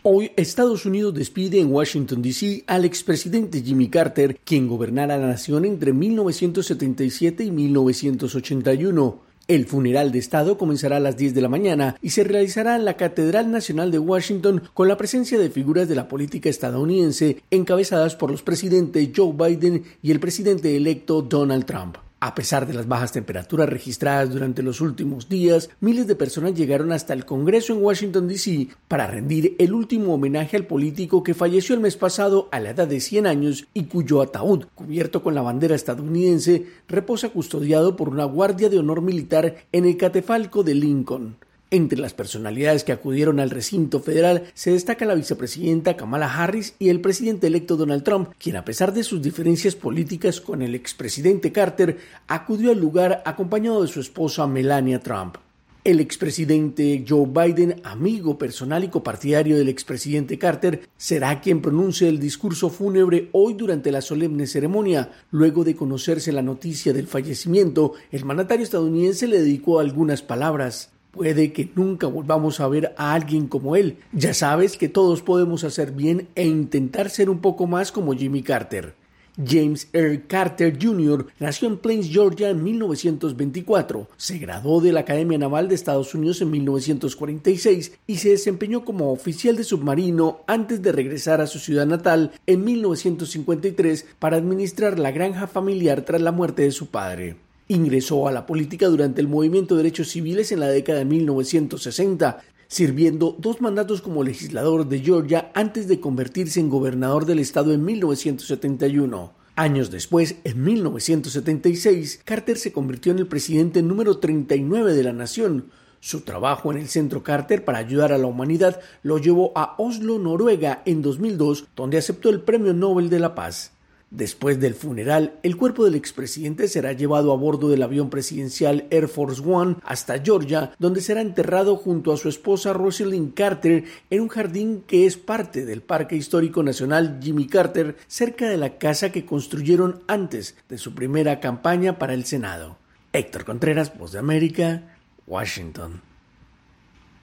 Hoy, Estados Unidos despide en Washington, D.C. al expresidente Jimmy Carter, quien gobernara la nación entre 1977 y 1981. El funeral de Estado comenzará a las 10 de la mañana y se realizará en la Catedral Nacional de Washington con la presencia de figuras de la política estadounidense encabezadas por los presidentes Joe Biden y el presidente electo Donald Trump. A pesar de las bajas temperaturas registradas durante los últimos días, miles de personas llegaron hasta el Congreso en Washington, D.C. para rendir el último homenaje al político que falleció el mes pasado a la edad de 100 años y cuyo ataúd, cubierto con la bandera estadounidense, reposa custodiado por una guardia de honor militar en el catafalco de Lincoln. Entre las personalidades que acudieron al recinto federal se destaca la vicepresidenta Kamala Harris y el presidente electo Donald Trump, quien a pesar de sus diferencias políticas con el expresidente Carter, acudió al lugar acompañado de su esposa Melania Trump. El expresidente Joe Biden, amigo personal y copartidario del expresidente Carter, será quien pronuncie el discurso fúnebre hoy durante la solemne ceremonia. Luego de conocerse la noticia del fallecimiento, el mandatario estadounidense le dedicó algunas palabras. Puede que nunca volvamos a ver a alguien como él. Ya sabes que todos podemos hacer bien e intentar ser un poco más como Jimmy Carter. James R. Carter Jr. nació en Plains, Georgia en 1924. Se graduó de la Academia Naval de Estados Unidos en 1946 y se desempeñó como oficial de submarino antes de regresar a su ciudad natal en 1953 para administrar la granja familiar tras la muerte de su padre. Ingresó a la política durante el movimiento de derechos civiles en la década de 1960, sirviendo 2 mandatos como legislador de Georgia antes de convertirse en gobernador del estado en 1971. Años después, en 1976, Carter se convirtió en el presidente número 39 de la nación. Su trabajo en el Centro Carter para ayudar a la humanidad lo llevó a Oslo, Noruega, en 2002, donde aceptó el Premio Nobel de la Paz. Después del funeral, el cuerpo del expresidente será llevado a bordo del avión presidencial Air Force One hasta Georgia, donde será enterrado junto a su esposa Rosalind Carter en un jardín que es parte del Parque Histórico Nacional Jimmy Carter, cerca de la casa que construyeron antes de su primera campaña para el Senado. Héctor Contreras, Voz de América, Washington.